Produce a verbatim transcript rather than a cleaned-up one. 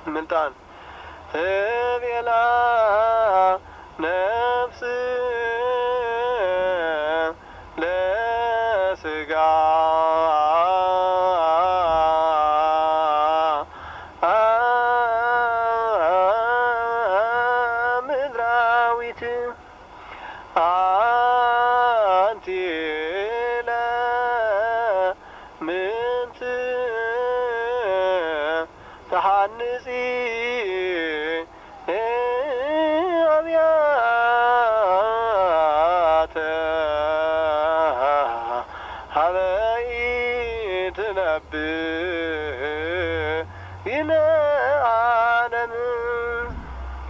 ምልጣን ትቤላ ነፍስ ለስጋ ምድራዊት አንቲ ለምንት ተሐንጺ አብያተ ሀበ ኢትነብር